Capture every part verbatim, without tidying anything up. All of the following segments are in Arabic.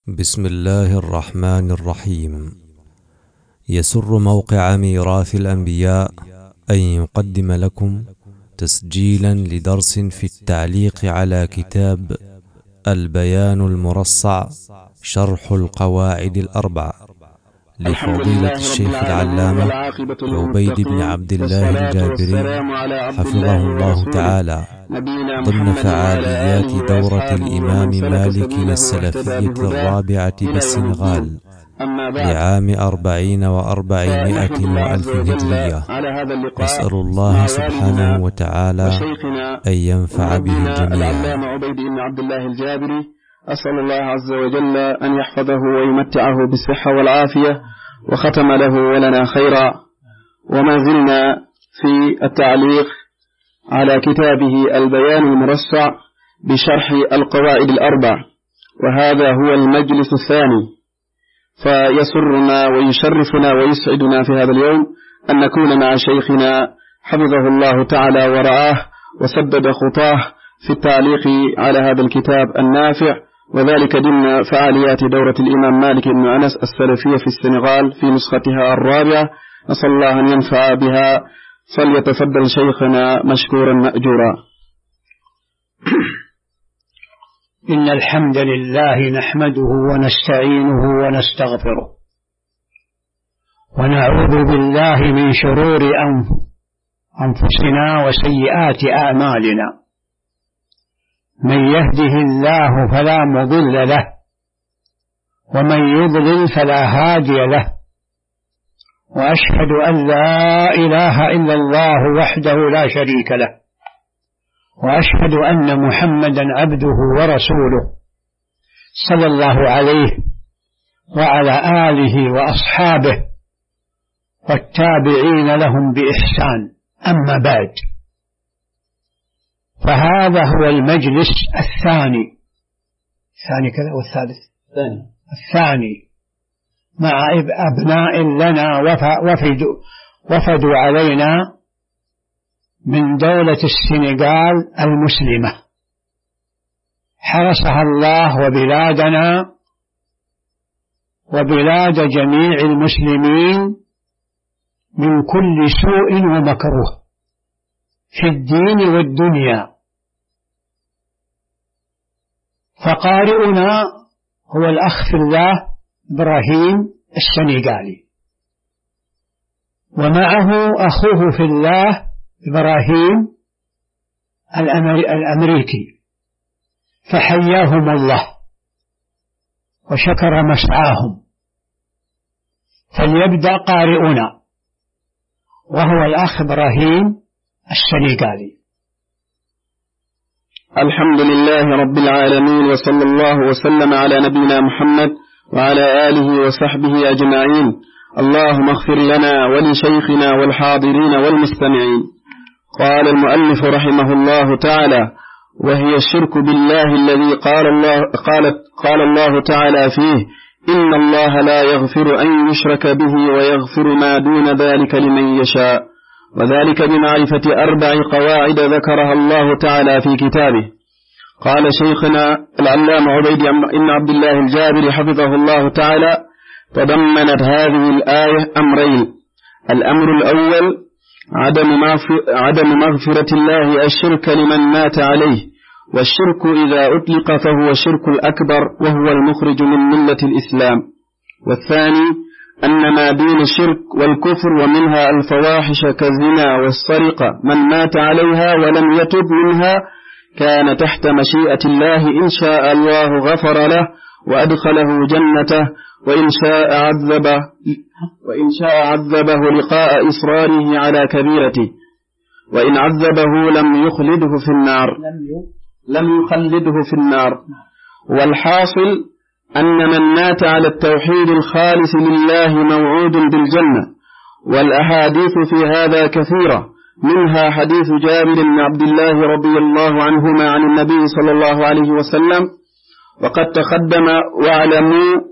بسم الله الرحمن الرحيم. يسر موقع ميراث الأنبياء أن يقدم لكم تسجيلا لدرس في التعليق على كتاب البيان المرصع شرح القواعد الأربع لفضيلة الشيخ العلامة عبيد بن عبد الله الجابري حفظه الله تعالى، ضمن فعاليات دورة الإمام مالك السلفية الرابعة بالسنغال لعام أربعين وأربعمائة وألف هجرية. نسأل الله سبحانه وتعالى أن ينفع به الجميع. عبيد بن عبد الله الجابري، أسأل الله عز وجل أن يحفظه ويمتعه بالصحة والعافية، وختم له ولنا خيرا. وما زلنا في التعليق على كتابه البيان المرصع بشرح القواعد الأربع، وهذا هو المجلس الثاني. فيسرنا ويشرفنا ويسعدنا في هذا اليوم أن نكون مع شيخنا حفظه الله تعالى ورعاه وسدد خطاه في التعليق على هذا الكتاب النافع، وذلك ضمن فعاليات دورة الإمام مالك بن أنس السلفية في السنغال في نسختها الرابعة. نسأل الله أن ينفع بها. فليتفضل شيخنا مشكورا مأجورا. إن الحمد لله نحمده ونستعينه ونستغفره، ونعوذ بالله من شرور أنفسنا وسيئات أعمالنا. من يهده الله فلا مضل له، ومن يضلل فلا هادي له، وأشهد أن لا إله إلا الله وحده لا شريك له، وأشهد أن محمدا عبده ورسوله صلى الله عليه وعلى آله وأصحابه والتابعين لهم بإحسان. أما بعد، فهذا هو المجلس الثاني الثاني كذا والثالث الثاني الثاني مع أبناء لنا وفدوا, وفدوا علينا من دولة السنغال المسلمة، حرسها الله وبلادنا وبلاد جميع المسلمين من كل سوء ومكروه في الدين والدنيا. فقارئنا هو الأخ في الله إبراهيم السنغالي، ومعه أخوه في الله إبراهيم الأمريكي، فحياهم الله وشكر مسعاهم. فليبدأ قارئنا وهو الأخ إبراهيم السنغالي. الحمد لله رب العالمين، وصلى الله وسلم على نبينا محمد وعلى آله وصحبه أجمعين. اللهم اغفر لنا ولشيخنا والحاضرين والمستمعين. قال المؤلف رحمه الله تعالى: وهي الشرك بالله الذي قال الله, قال, قال الله تعالى فيه: إن الله لا يغفر أن يشرك به ويغفر ما دون ذلك لمن يشاء، وذلك بمعرفة أربع قواعد ذكرها الله تعالى في كتابه. قال شيخنا العلامة عبيد بن عبد الله الجابري حفظه الله تعالى: تضمنت هذه الآية أمرين. الأمر الأول عدم مغفرة الله الشرك لمن مات عليه، والشرك إذا أطلق فهو الشرك الأكبر وهو المخرج من ملة الإسلام. والثاني أن ما دون الشرك والكفر ومنها الفواحش كالزنا والسرقة من مات عليها ولم يتب منها كان تحت مشيئة الله، إن شاء الله غفر له وأدخله جنته، وإن شاء عذبه وإن شاء عذبه لقاء إصراره على كبيرته، وإن عذبه لم يخلده في النار لم يخلده في النار. والحاصل أن من مات على التوحيد الخالص لله موعود بالجنة. والأحاديث في هذا كثيرة، منها حديث جابر بن عبد الله رضي الله عنهما عن النبي صلى الله عليه وسلم، وقد تقدم: واعلموا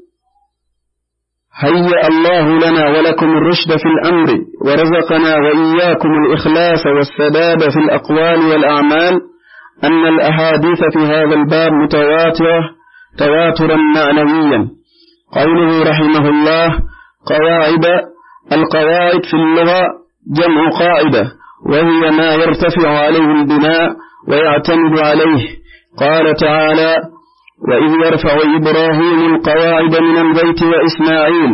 هيأ الله لنا ولكم الرشد في الأمر، ورزقنا وإياكم الإخلاص والسداد في الأقوال والأعمال، أن الأحاديث في هذا الباب متواترة تواترا معنويا. قوله رحمه الله قواعد، القواعد في اللغة جمع قاعدة، وهي ما يرتفع عليه البناء ويعتمد عليه. قال تعالى: وإذ يرفع إبراهيم القواعد من البيت وإسماعيل.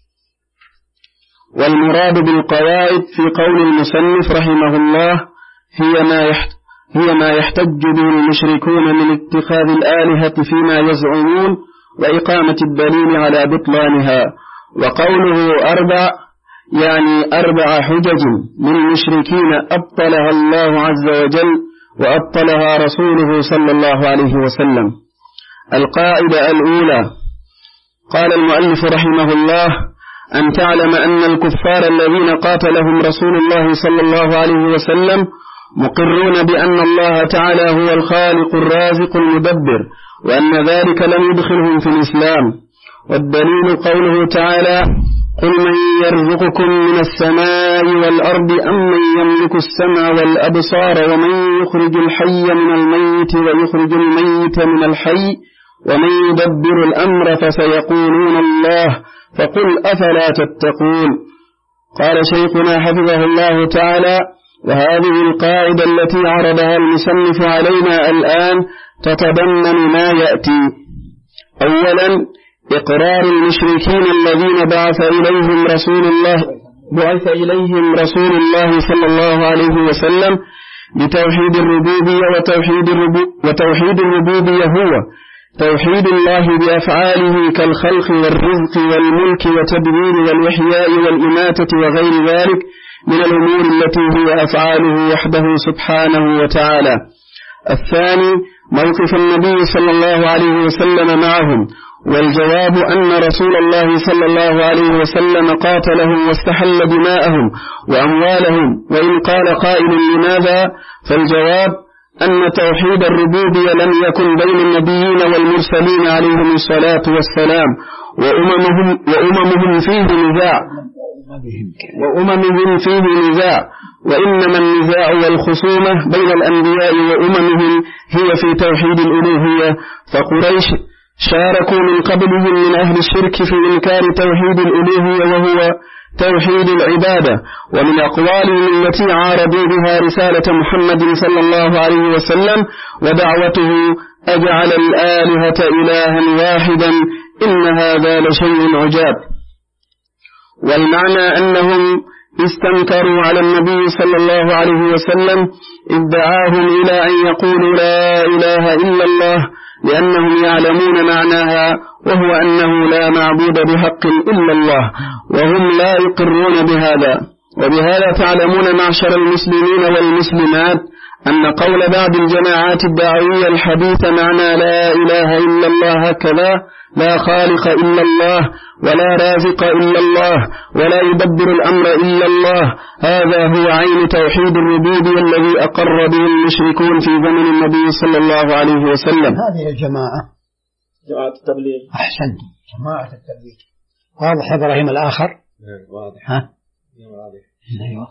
والمراد بالقواعد في قول المصنف رحمه الله هي ما يحتاج هي ما يحتج به المشركون من اتخاذ الآلهة فيما يزعمون وإقامة الدليل على بطلانها. وقوله أربع يعني أربع حجج من المشركين أبطلها الله عز وجل وأبطلها رسوله صلى الله عليه وسلم. القاعدة الأولى، قال المؤلف رحمه الله: أن تعلم أن الكفار الذين قاتلهم رسول الله صلى الله عليه وسلم مقرون بأن الله تعالى هو الخالق الرازق المدبر، وأن ذلك لم يدخلهم في الإسلام. والدليل قوله تعالى: قل من يرزقكم من السماء والأرض أم من يملك السمع والأبصار ومن يخرج الحي من الميت ويخرج الميت من الحي ومن يدبر الأمر فسيقولون الله فقل أفلا تتقون. قال شيخنا حفظه الله تعالى: وهذه القاعدة التي عرضها المصنف علينا الآن تتضمن ما يأتي. أولا، إقرار المشركين الذين بعث إليهم رسول الله بعث إليهم رسول الله صلى الله عليه وسلم بتوحيد الربوبية. وتوحيد وتوحيد الربوبية هو توحيد الله بأفعاله كالخلق والرزق والملك والتدبير والإحياء والإماتة وغير ذلك من الأمور التي هي أفعاله وحده سبحانه وتعالى. الثاني، موقف النبي صلى الله عليه وسلم معهم، والجواب أن رسول الله صلى الله عليه وسلم قاتلهم واستحل دماءهم وأموالهم. وإن قال قائل لماذا؟ فالجواب أن توحيد الربوبية لم يكن بين النبيين والمرسلين عليهم الصلاة والسلام، وأممهم, وأممهم فيه نزاع وأممهم فيه نزاع وإنما النزاع والخصومة بين الأنبياء وأممهم هي في توحيد الألوهية. فقريش شاركوا من قبلهم من أهل الشرك في إنكار توحيد الألوهية وهو توحيد العبادة. ومن أقوالهم التي عارضوا بها رسالة محمد صلى الله عليه وسلم ودعوته: أجعل الآلهة إلها واحدا إن هذا لشيء عجاب. والمعنى أنهم استنكروا على النبي صلى الله عليه وسلم ادعاهم إلى أن يقولوا لا إله إلا الله، لأنهم يعلمون معناها وهو أنه لا معبود بحق إلا الله، وهم لا يقرون بهذا. وبهذا تعلمون معشر المسلمين والمسلمات أن قول بعض الجماعات الدعوية الحديثة معنى لا إله إلا الله هكذا: لا خالق إلا الله ولا رازق إلا الله ولا يدبر الأمر إلا الله، هذا هو عين توحيد الربوبية الذي أقر به المشركون في زمن النبي صلى الله عليه وسلم. هذه الجماعة جماعة التبليغ. أحسنت، جماعة التبليغ. واضح إبراهيم الآخر؟ واضح. ها؟ واضح. أيوة.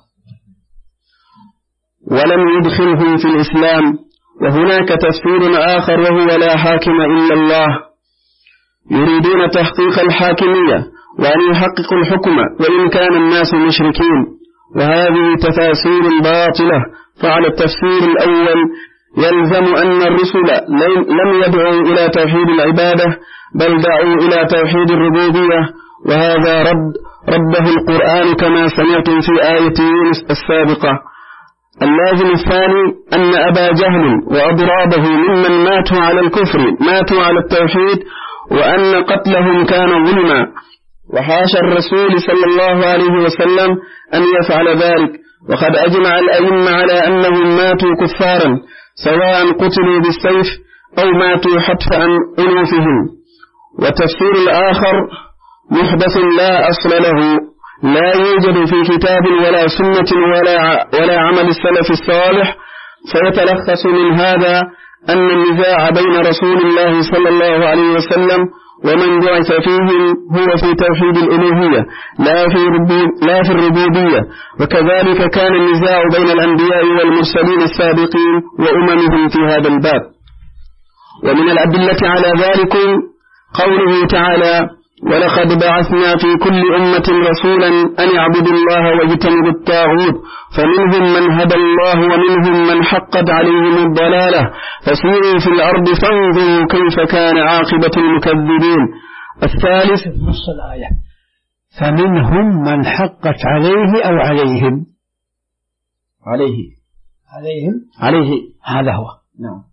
ولم يدخلهم في الإسلام. وهناك تفسير آخر وهو لا حاكم إلا الله، يريدون تحقيق الحاكمية وأن يحققوا الحكم وإن كان الناس مشركين، وهذه تفاسير باطلة. فعلى التفسير الأول يلزم أن الرسل لم يدعوا إلى توحيد العبادة بل دعوا إلى توحيد الربوبية، وهذا رد رده القرآن كما سمعتم في آية يونس السابقة. اللازم الثاني أن أبا جهل وأضرابه ممن ماتوا على الكفر ماتوا على التوحيد، وأن قتلهم كان ظلما، وحاشا الرسول صلى الله عليه وسلم أن يفعل ذلك. وقد أجمع الأئمة على أنهم ماتوا كفارا، سواء قتلوا بالسيف أو ماتوا حتف عن أنوفهم. وتفسير الآخر محدث لا أصل له، لا يوجد في كتاب ولا سنة ولا, ولا عمل السلف الصالح. فيتلخص من هذا أن النزاع بين رسول الله صلى الله عليه وسلم ومن بعث فيهم هو في توحيد الألوهية لا في, لا في الربوبية. وكذلك كان النزاع بين الأنبياء والمرسلين السابقين وأممهم في هذا الباب. ومن الأدلة على ذلك قوله تعالى: ولقد بعثنا في كل أمة رسولا أن اعبدوا الله واجتنبوا الطاغوت فمنهم من هدى الله ومنهم من حقت عليهم الضلالة فسيروا في الأرض فانظروا كيف كان عاقبة المكذبين. الثالث نص الآية: فمنهم من حقت عليه أو عليهم عليه عليهم عليه هذا هو. نعم.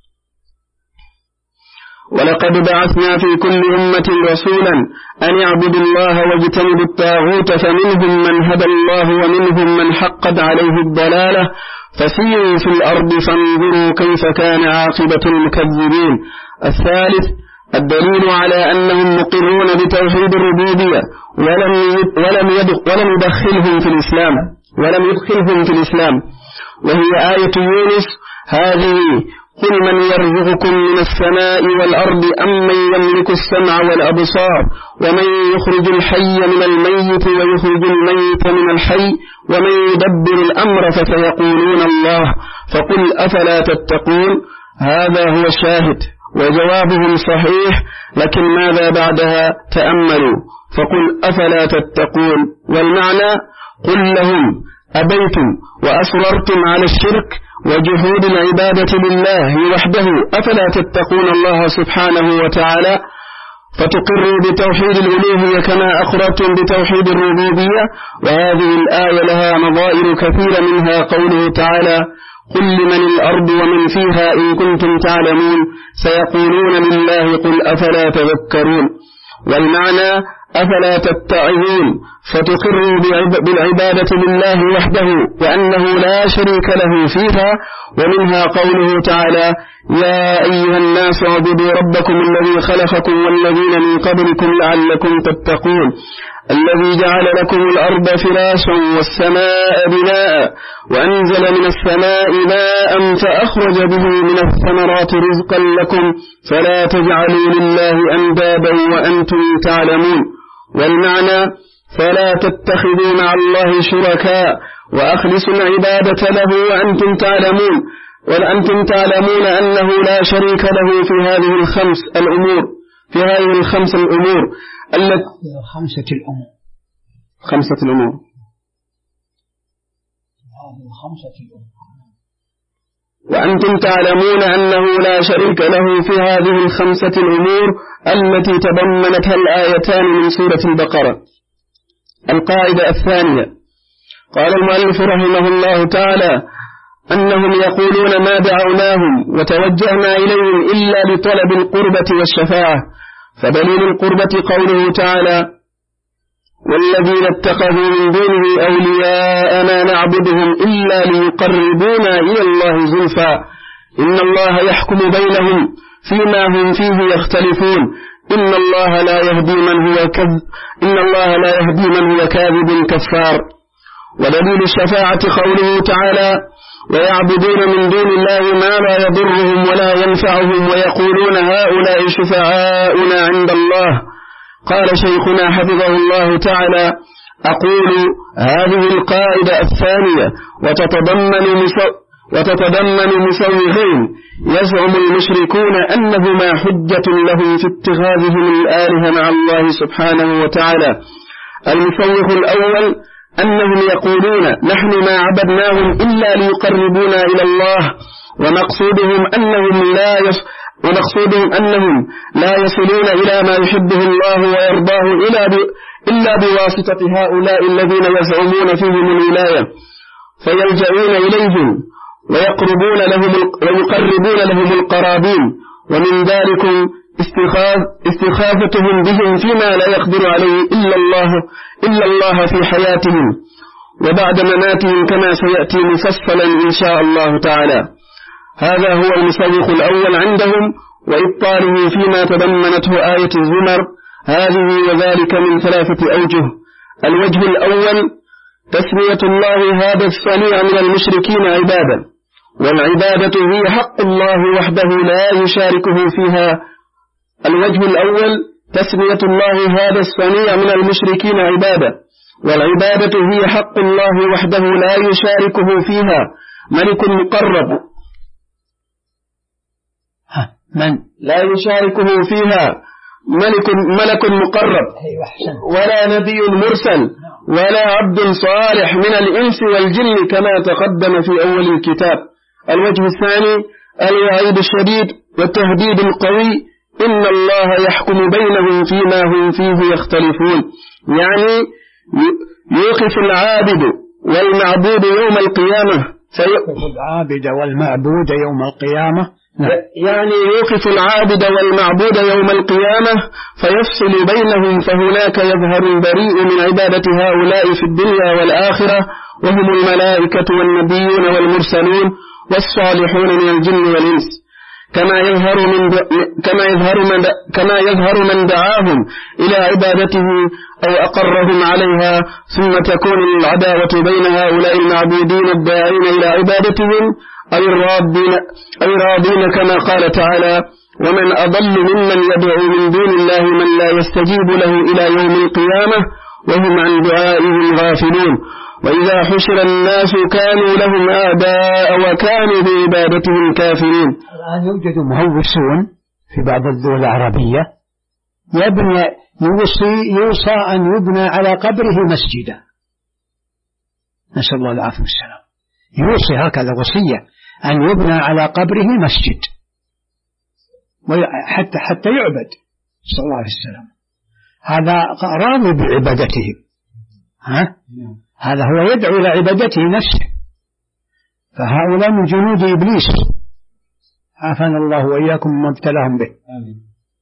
ولقد بعثنا في كل أمة رسولا أن اعبدوا الله واجتنبوا الطاغوت فمنهم من هدى الله ومنهم من حقت عليه الضلالة فسيروا في الأرض فانظروا كيف كان عاقبة المكذبين. الثالث الدليل على أنهم مقرون بتوحيد الربوبية ولم ولم ولم يدخلهم في الإسلام ولم يدخلهم في الإسلام وهي آية يونس هذه: قل من يرزقكم من السماء والأرض أم من يملك السمع والأبصار ومن يخرج الحي من الميت ويخرج الميت من الحي ومن يدبر الأمر فسيقولون الله فقل أفلا تتقون. هذا هو الشاهد وجوابهم صحيح، لكن ماذا بعدها؟ تأملوا: فقل أفلا تتقون. والمعنى: قل لهم أبيتم وأصررتم على الشرك وجحود العبادة لله وحده أفلا تتقون الله سبحانه وتعالى فتقروا بتوحيد الألوهية كما أقررتم بتوحيد الربوبية. وهذه الآية لها نظائر كثيرة، منها قوله تعالى: قل لمن الأرض ومن فيها إن كنتم تعلمون سيقولون لله قل أفلا تذكرون. والمعنى: أفلا تتعظون فتقروا بالعبادة لله وحده وأنه لا شريك له فيها. ومنها قوله تعالى: يا أيها الناس اعبدوا ربكم الذي خلقكم والذين من قبلكم لعلكم تتقون الذي جعل لكم الأرض فراشا والسماء بناء وأنزل من السماء ماء فأخرج به من الثمرات رزقا لكم فلا تجعلوا لله أندادا وأنتم تعلمون. والمعنى: فلا تتخذوا مع الله شركاء وأخلصوا العبادة له وأنتم تعلمون وأنتم تعلمون أنه لا شريك له في هذه الخمس الأمور في هذه الخمس الأمور التي خمسة الأمور خمسة الأمور خمسة الأمور وأنتم تعلمون أنه لا شريك له في هذه الخمسة الأمور التي تضمنتها الآيتان من سورة البقرة. القاعدة الثانية: قال المؤلف رحمه الله تعالى: أنهم يقولون ما دعوناهم وتوجهنا إليهم إلا لطلب القربة والشفاعة. فدليل القربة قوله تعالى: والذين اتخذوا من دونه أولياء ما نعبدهم إلا ليقربونا إلى الله زلفى إن الله يحكم بينهم فيما هم فيه يختلفون إن الله لا يهدي من هو كذب إن الله لا يهدي من هو كاذب كفار. ودليل الشفاعة قوله تعالى: ويعبدون من دون الله ما لا يضرهم ولا ينفعهم ويقولون هؤلاء شفعاؤنا عند الله. قال شيخنا حفظه الله تعالى: أقول هذه القاعدة الثانية وتتضمن وتتضمن مسوغين يزعم المشركون أنهما حجة لهم في اتخاذهم الآلهة مع الله سبحانه وتعالى. المسوغ الأول أنهم يقولون نحن ما عبدناهم إلا ليقربونا إلى الله ومقصودهم أنهم لا يص ومقصودهم أنهم لا يصلون إلى ما يحبه الله ويرضاه إلا, ب... إلا بواسطة هؤلاء الذين يزعمون فيهم الولاية فيلجؤون إليهم ويقربون لهم ويقربون لهم القرابين، ومن ذلك استخاف استخافتهم بهم فيما لا يقدر عليه إلا الله إلا الله في حياتهم وبعد مماتهم كما سيأتي مفصلا إن شاء الله تعالى. هذا هو المسوق الأول عندهم وإبطاله فيما تضمنته آية الزمر هذه وذلك من ثلاثة أوجه. الوجه الأول تسمية الله هذا الصنيع من المشركين عبادة، والعبادة هي حق الله وحده لا يشاركه فيها. الوجه الأول تسمية الله هذا الصنيع من المشركين عبادة، والعبادة هي حق الله وحده لا يشاركه فيها ملك مقرب من لا يشاركه فيها ملك ملك مقرب ولا نبي مرسل ولا عبد صالح من الإنس والجن كما تقدم في أول الكتاب. الوجه الثاني الوعيد الشديد والتهديد القوي، إن الله يحكم بينهم فيما هم فيه يختلفون، يعني يوقف العابد والمعبود يوم القيامة يوقف العابد والمعبود يوم القيامة يعني يوقف العابد والمعبود يوم القيامة فيفصل بينهم، فهناك يظهر البريء من عبادة هؤلاء في الدنيا والآخرة، وهم الملائكة والنبيون والمرسلون والصالحون من الجن والإنس، كما يظهر من كما يظهر من كما يظهر من دعاهم إلى عبادته أو أقرهم عليها، ثم تكون العداوة بين هؤلاء المعبودين الداعين إلى عبادتهم أي الراضين أي راضين كما قال تعالى: ومن أضل ممن يدعو من دون الله من لا يستجيب له إلى يوم القيامة وهم عن دعائهم غافلون، وإذا حشر الناس كانوا لهم أعداء وكانوا بعبادتهم كافرين. الآن يوجد مهوسون في بعض الدول العربية يبنى يوصي يوصى أن يبنى على قبره مسجدا، نسأل الله العافية والسلام، يوصي هكذا وصية أن يبنى على قبره مسجد حتى حتى يعبد، صلى الله عليه وسلم. هذا راضي بعبادته، ها؟ هذا هو يدعو إلى عبادته نفسه، فهؤلاء من جنود إبليس، عافانا الله وإياكم مما ابتلاهم به. آمين.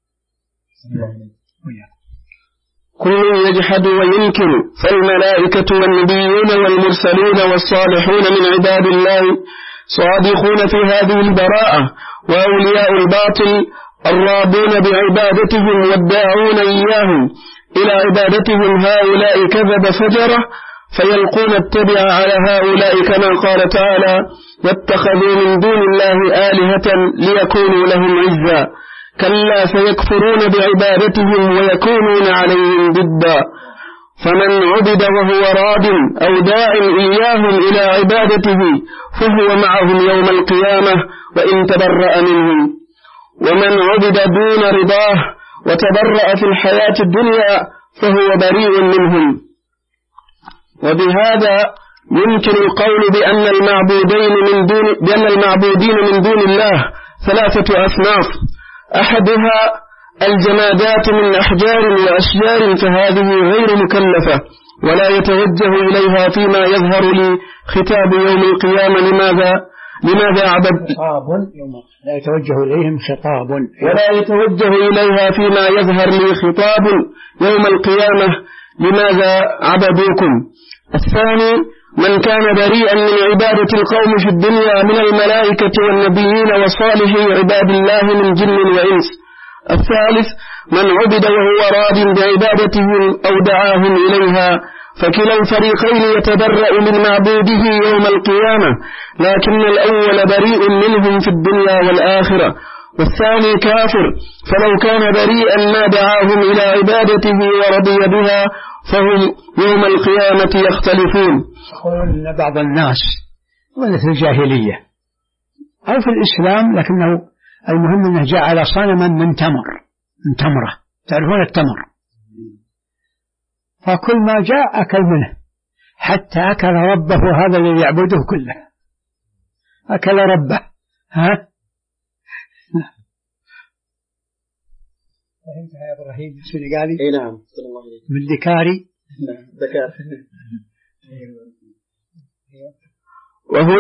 كل يجحد وينكر، فالملائكة والنبيون والمرسلون والصالحون من عباد الله صادقون في هذه البراءة، وأولياء الباطل الراضون بعبادتهم والداعون إياهم إلى عبادتهم هؤلاء كذب فجرة، فيلقون التبع على هؤلاء كما قال تعالى: واتخذوا من دون الله آلهة ليكونوا لهم عزا، كلا سيكفرون بعبادتهم ويكونون عليهم ضدا. فمن عبد وهو راض أو داع إياهم إلى عبادته فهو معهم يوم القيامة وإن تبرأ منهم، ومن عبد دون رضاه وتبرأ في الحياة الدنيا فهو بريء منهم. وبهذا يمكن القول بأن المعبودين من دون بأن المعبودين من دون الله ثلاثة أصناف: أحدها الجمادات من أحجار وأشجار، فهذه غير مكلفة ولا يتوجه إليها فيما يظهر لختاب يوم القيامة. لماذا لماذا عبد لا يتوجه إليهم خطاب ولا يتوجه إليها فيما يظهر لي خطاب يوم القيامة، لماذا عبدوكم؟ الثاني من كان بريئا من عبادة القوم في الدنيا من الملائكة والنبيين وصالحي عباد الله من جن وإنس. الثالث من عبد وهو راض بعبادتهم أو دعاهم إليها، فكلا الفريقين يتبرأ من معبوده يوم القيامة، لكن الأول بريء منهم في الدنيا والآخرة، والثاني كافر، فلو كان بريئا ما دعاهم إلى عبادته ورضي بها فهم يوم القيامة يختلفون. يقولون أن بعض الناس في الجاهلية أو في الإسلام، لكنه المهم أنه جعل صنما من تمر من تمرة، تعرفون التمر، فكل ما جاء أكل منه حتى أكل ربه، هذا الذي يعبده كله أكل ربه. ها فهمتها يا إبراهيم السنغالي؟ اي نعم. من ذكاري. نعم ذكار. وهن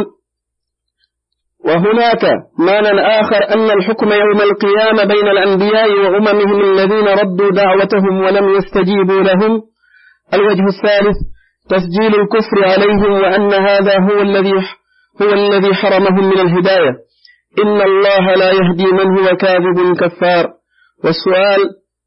وهناك معنى آخر أن الحكم يوم القيامة بين الأنبياء وأممهم الذين ردوا دعوتهم ولم يستجيبوا لهم. الوجه الثالث تسجيل الكفر عليهم، وأن هذا هو الذي هو الذي حرمهم من الهداية. إن الله لا يهدي من هو كاذب كفار. والسؤال: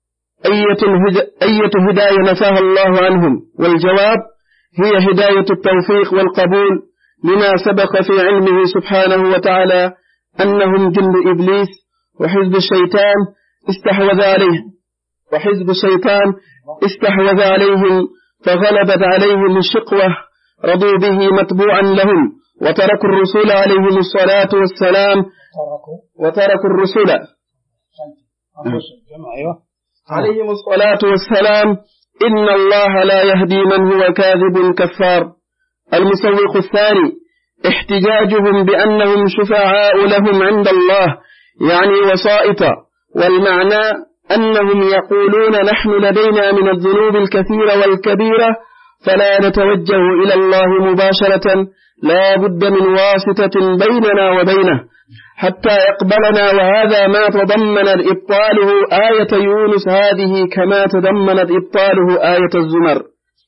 أية هداية نفاها الله عنهم؟ والجواب: هي هداية التوفيق والقبول، لما سبق في علمه سبحانه وتعالى أنهم جند إبليس وحزب الشيطان استحوذ عليه وحزب الشيطان استحوذ عليهم فغلبت عليهم الشقوة، رضوا به متبوعا لهم، وتركوا الرسول عليهم الصلاة والسلام وتركوا الرسول عليهم الصلاة والسلام: إن الله لا يهدي من هو كاذب كفار. المسوق الثاني احتجاجهم بأنهم شفعاء لهم عند الله، يعني وسائط، والمعنى أنهم يقولون نحن لدينا من الذنوب الكثيرة والكبيرة فلا نتوجه إلى الله مباشرة، لا بد من واسطة بيننا وبينه حتى يقبلنا، وهذا ما تضمن إبطاله آية يونس هذه كما تضمنت إبطاله آية الزمر.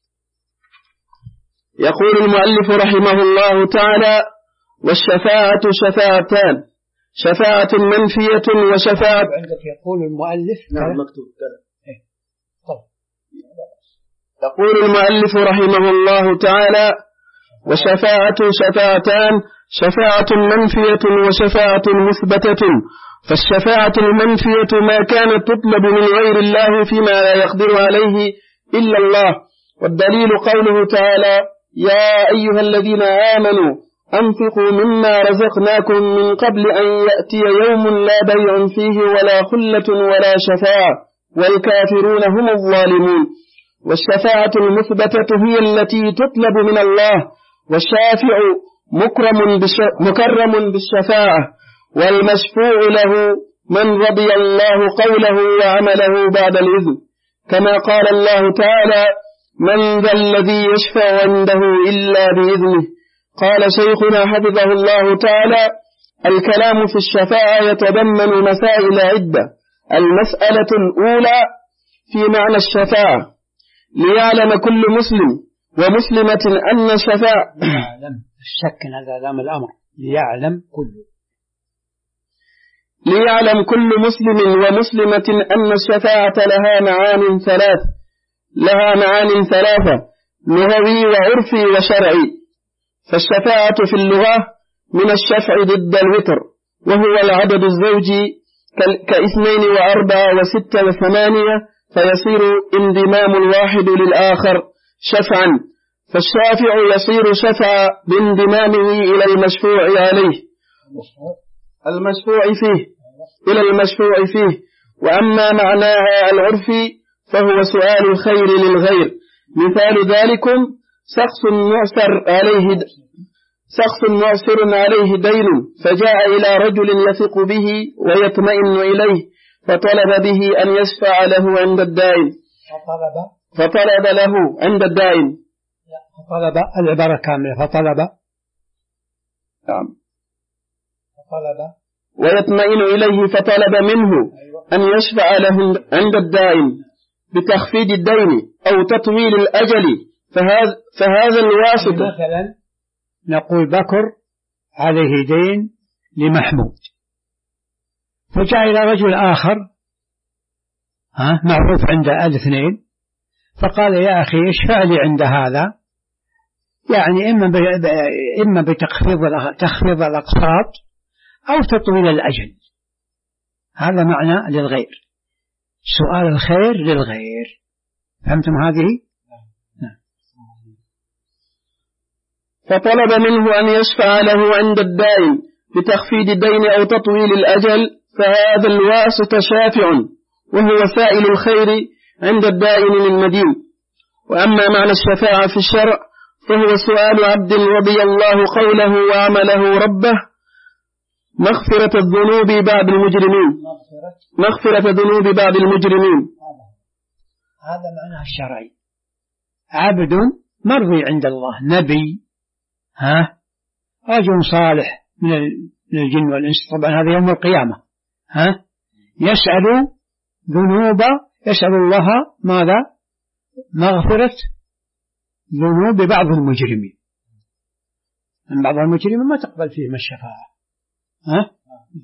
يقول المؤلف رحمه الله تعالى: والشفاعة شفاعتان، شفاعة منفية وشفاعة. عندك يقول المؤلف. نعم مكتوب. يقول المؤلف رحمه الله تعالى: وشفاعة شفاعتان، شفاعة منفية وشفاعة مثبتة. فالشفاعة المنفية ما كانت تطلب من غير الله فيما لا يقدر عليه إلا الله، والدليل قوله تعالى: يا أيها الذين آمنوا أنفقوا مما رزقناكم من قبل أن يأتي يوم لا بيع فيه ولا خلة ولا شفاعة والكافرون هم الظالمون. والشفاعة المثبتة هي التي تطلب من الله، والشافع مكرم مكرم بالشفاعة، والمشفوع له من رضي الله قوله وعمله بعد الإذن، كما قال الله تعالى: من ذا الذي يشفع عنده إلا بإذنه. قال شيخنا حفظه الله تعالى: الكلام في الشفاعة يتضمن مسائل عدة. المسألة الأولى في معنى الشفاعة، ليعلم كل مسلم ومسلمة أن الشفاعة ليعلم الشك هذا لام الأمر، ليعلم كل ليعلم كل مسلم ومسلمة أن الشفاعة لها معان ثلاث لها معان ثلاثة لغوي وعرفي وشرعي. فالشفاعة في اللغة من الشفع ضد الوتر، وهو العدد الزوجي كاثنين وأربعة وستة وثمانية، فيصير انضمام الواحد للآخر شفعا، فالشافع يصير شفعا بانضمامه إلى المشفوع عليه المشفوع فيه إلى المشفوع فيه. وأما معناها العرفي فهو سؤال الخير للغير. مثال ذلكم: شخص معسر عليه شخص معسر عليه دين، فجاء إلى رجل يثق به ويطمئن إليه، فطلب به أن يشفع له عند الدائن فطلب فطلب له عند الدائن فطلب العبارة كاملة فطلب نعم فطلب ويطمئن إليه، فطلب منه أن يشفع له عند الدائن بتخفيض الدين أو تطويل الأجل، فهذا, فهذا الواسط. مثلا نقول بكر عليه دين لمحمود، فجاء إلى رجل آخر ها معروف عند الاثنين، فقال: يا أخي اشفع لي عند هذا، يعني إما إما بتخفيض تخفيض الأقساط أو تطويل الأجل. هذا معنى للغير، سؤال الخير للغير. فهمتم هذه؟ فطلب منه أن يشفع له عند الدائن بتخفيض الدين أو تطويل الأجل، فهذا الواسط شافع، وهو سائل الخير عند الدائن للمدين. وأما معنى الشفاعة في الشرع فهو سؤال عبد رضي الله قوله وعمله ربه مغفرة الذنوب بعد المجرمين مغفرة ذنوب بعد المجرمين. هذا معنى الشرعي. عبد مرضي عند الله، نبي، ها رجل صالح من الجن والإنس، طبعا هذا يوم القيامة، ها يسأل ذنوب يسأل الله ماذا؟ مغفرة ذنوب بعض المجرمين. من بعض المجرمين ما تقبل فيهم الشفاعة. ها؟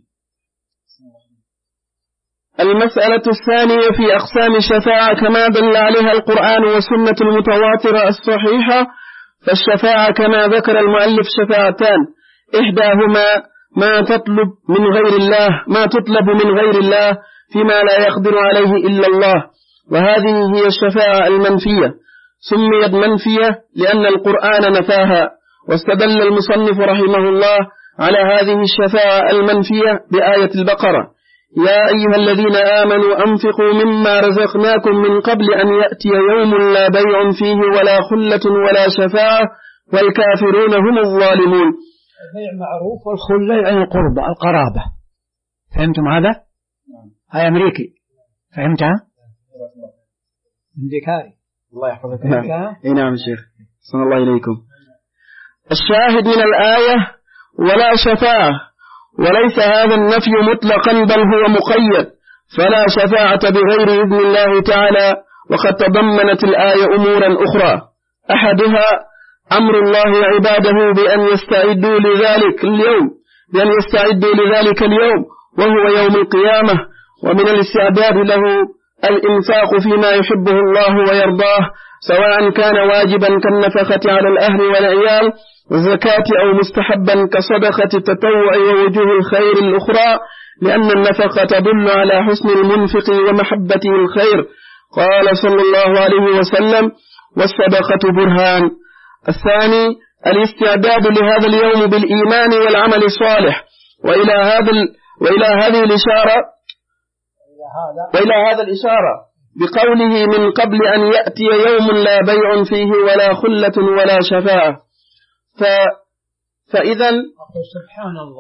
المسألة الثانية في أقسام الشفاعة كما دل عليها القرآن والسنة المتواترة الصحيحة. فالشفاعة كما ذكر المؤلف شفاعتان، إحداهما ما تطلب من غير الله ما تطلب من غير الله فيما لا يقدر عليه إلا الله، وهذه هي الشفاعة المنفية. سميت منفية لأن القرآن نفاها، واستدل المصنف رحمه الله على هذه الشفاعة المنفية بآية البقرة: يا أيها الذين آمنوا أنفقوا مما رزقناكم من قبل أن يأتي يوم لا بيع فيه ولا خلة ولا شفاعة والكافرون هم الظالمون. البيع معروف والخلة يعني القربة القرابة. فهمتم هذا؟ هاي أمريكي فهمتها؟ انديكاري الله يحفظك. اي نعم شيخ صلى الله إليكم. الشاهد من الآية ولا شفاعة، وليس هذا النفي مطلقا بل هو مقيد، فلا شفاعة بغير إذن الله تعالى، وقد تضمنت الآية أمورا أخرى، أحدها أمر الله عباده بأن يستعدوا لذلك اليوم بأن يستعدوا لذلك اليوم وهو يوم القيامة، ومن الاستعداد له الإنفاق فيما يحبه الله ويرضاه، سواء كان واجبا كالنفقة على الأهل والعيال والزكاة أو مستحبا كصدقة التطوع ووجوه الخير الأخرى، لأن النفقة تدل على حسن المنفق ومحبته الخير. قال صلى الله عليه وسلم: والصدقة برهان. الثاني الاستعداد لهذا اليوم بالإيمان والعمل الصالح، وإلى هذا وإلى هذه الإشارة وإلى هذا الإشارة بقوله من قبل أن يأتي يوم لا بيع فيه ولا خلة ولا شفاعة. ف... فإذا سبحان الله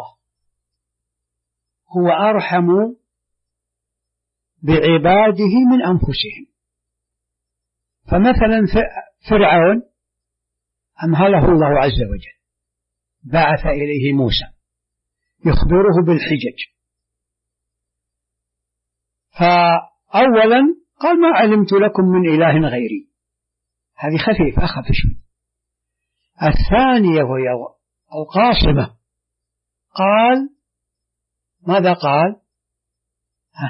هو أرحم بعباده من أنفسهم. فمثلا فرعون أمهله الله عز وجل، بعث إليه موسى يخبره بالحجج، فأولا قال ما علمت لكم من إله غيري، هذه خفيف أخف شوي. الثانية وهي القاصمة قال ماذا قال؟ ها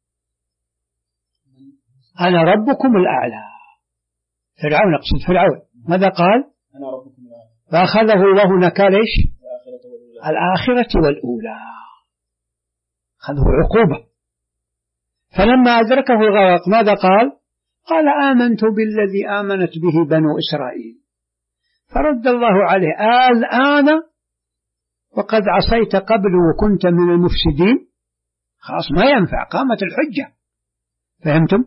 أنا ربكم الأعلى. فرعون أقصد فرعون ماذا قال؟ أنا ربكم الأعلى. فأخذه الله نكال إيش؟ الآخرة والأولى، أخذه عقوبة. فلما أدركه الغرق ماذا قال؟ قال آمنت بالذي آمنت به بنو إسرائيل. فرد الله عليه الآن وقد عصيت قبل وكنت من المفسدين. خلاص ما ينفع، قامت الحجة. فهمتم؟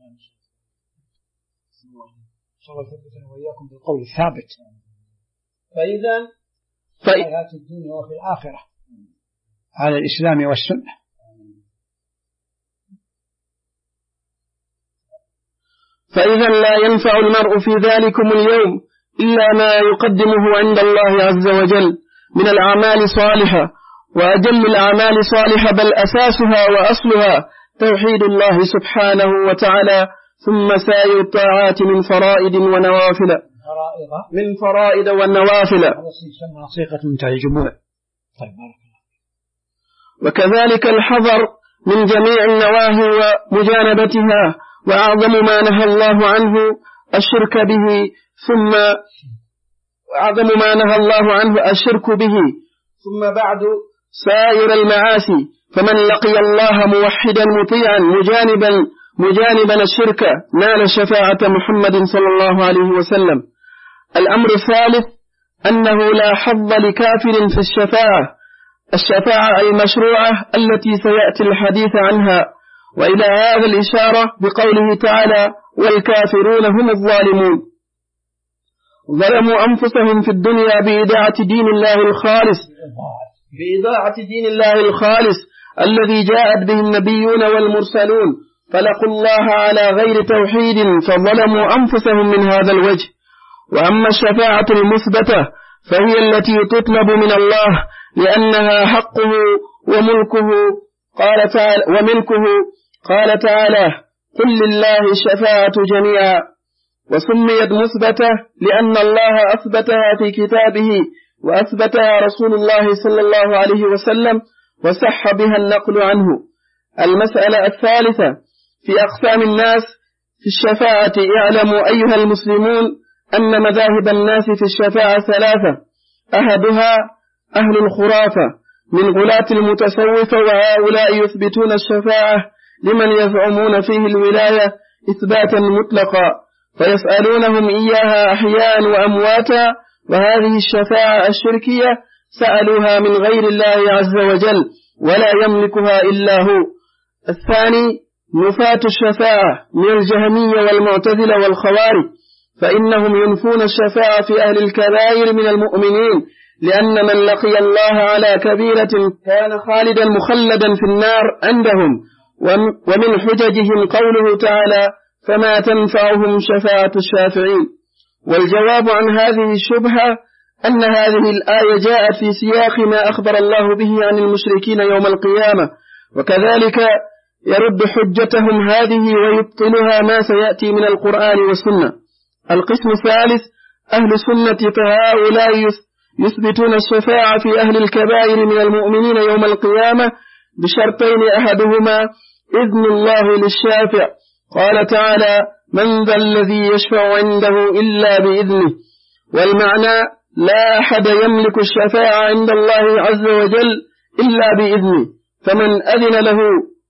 صلى الله عليه وإياكم بالقول الثابت فإذا في الحياة الدنيا وفي الآخرة على الإسلام والسنة. فإذا لا ينفع المرء في ذلكم اليوم إلا ما يقدمه عند الله عز وجل من الأعمال الصالحة، وأجل الأعمال الصالحة بل أساسها وأصلها توحيد الله سبحانه وتعالى، ثم سائر الطاعات من فرائض ونوافل من فرائض والنوافل. وكذلك الحذر من جميع النواهي ومجانبتها، وأعظم ما نهى الله عنه الشرك به ثم وأعظم ما نهى الله عنه الشرك به ثم بعد سائر المعاصي. فمن لقي الله موحدا مطيعا مجانبا مجانبا الشرك نال شفاعة محمد صلى الله عليه وسلم. الأمر الثالث أنه لا حظ لكافر في الشفاعة الشفاعة المشروعة التي سيأتي الحديث عنها، وإلى هذا الإشارة بقوله تعالى: والكافرون هم الظالمون. ظلموا أنفسهم في الدنيا بإذاعة دين الله الخالص بإذاعة دين الله الخالص الذي جاءت به النبيون والمرسلون، فلقوا الله على غير توحيد فظلموا أنفسهم من هذا الوجه. وأما الشفاعة المثبتة فهي التي تطلب من الله لأنها حقه وملكه. قال تعالى وملكه قال تعالى: قل لله الشفاعة جميعا. وسميت مثبتة لأن الله أثبتها في كتابه وأثبتها رسول الله صلى الله عليه وسلم وصح بها النقل عنه. المسألة الثالثة في أقسام الناس في الشفاعة. اعلموا أيها المسلمون أن مذاهب الناس في الشفاعة ثلاثة: أحدها أهل الخرافة من غلاة المتصوفة، وهؤلاء يثبتون الشفاعة لمن يزعمون فيه الولاية إثباتا مطلقا، فيسألونهم إياها أحياء وأمواتا. وهذه الشفاعة الشركية سألوها من غير الله عز وجل ولا يملكها إلا هو. الثاني نفاة الشفاعة من الجهمية والمعتزلة والخوارج، فإنهم ينفون الشفاعة في أهل الكبائر من المؤمنين، لأن من لقي الله على كبيرة كان خالدا مخلدا في النار عندهم. ومن حججهم قوله تعالى: فما تنفعهم شفاعة الشافعين. والجواب عن هذه الشبهة أن هذه الآية جاءت في سياق ما أخبر الله به عن المشركين يوم القيامة، وكذلك يرد حجتهم هذه ويبطلها ما سيأتي من القرآن والسنة. القسم الثالث أهل السنة، فهؤلاء يثبتون الشفاعة في أهل الكبائر من المؤمنين يوم القيامة بشرطين: أحدهما إذن الله للشافع، قال تعالى: من ذا الذي يشفع عنده إلا بإذنه. والمعنى: لا أحد يملك الشفاعة عند الله عز وجل إلا بإذنه، فمن أذن له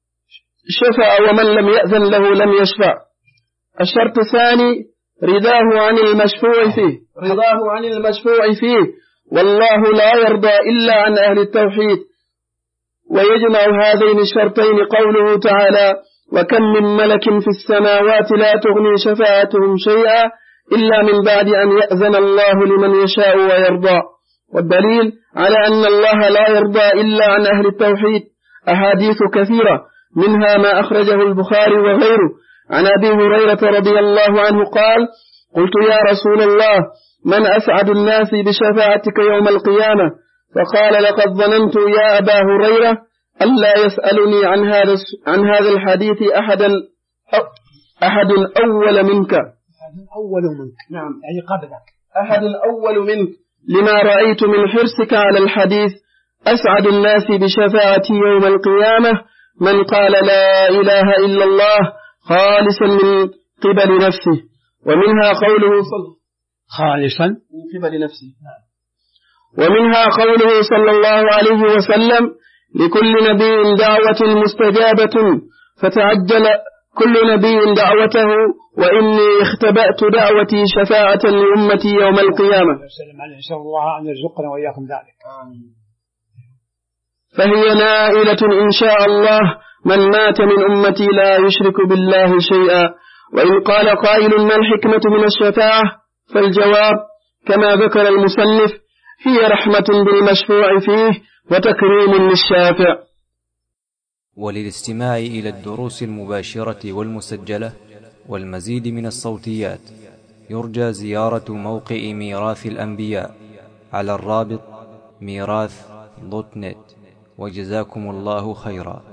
شفع ومن لم يأذن له لم يشفع. الشرط الثاني رضاه عن المشفوع فيه رضاه عن المشفوع فيه والله لا يرضى إلا عن أهل التوحيد. ويجمع هذين الشرطين قوله تعالى: وكم من ملك في السماوات لا تغني شفاعتهم شيئا إلا من بعد أن يأذن الله لمن يشاء ويرضى. والدليل على أن الله لا يرضى إلا عن أهل التوحيد أحاديث كثيرة، منها ما أخرجه البخاري وغيره عن أبي هريرة رضي الله عنه قال: قلت يا رسول الله من أسعد الناس بشفاعتك يوم القيامة؟ فقال: لقد ظننت يا أبا هريرة ألا يسألني عن هذا عن هذا الحديث أحدا أحد أول منك أول منك نعم يعني قبلك أحد أول منك لما رأيت من حرصك على الحديث. أسعد الناس بشفاعتي يوم القيامة من قال لا إله إلا الله خالصا من قبل نفسه. ومنها قوله صلى خالصا من قبل نفسه ومنها قوله صلى الله عليه وسلم: لكل نبي دعوة مستجابة فتعجل كل نبي دعوته وإني اختبأت دعوتي شفاعة لأمتي يوم القيامة. نسأل الله أن يرزقنا وإياكم ذلك. فهي نائلة إن شاء الله من مات من أمتي لا يشرك بالله شيئا. وإن قال قائل: ما الحكمة من الشفاعة؟ فالجواب كما ذكر المصنف: هي رحمة بالمشفوع فيه وتكريم للشافع. وللاستماع إلى الدروس المباشرة والمسجلة والمزيد من الصوتيات يرجى زيارة موقع ميراث الأنبياء على الرابط ميراث دوت نت. وجزاكم الله خيرا.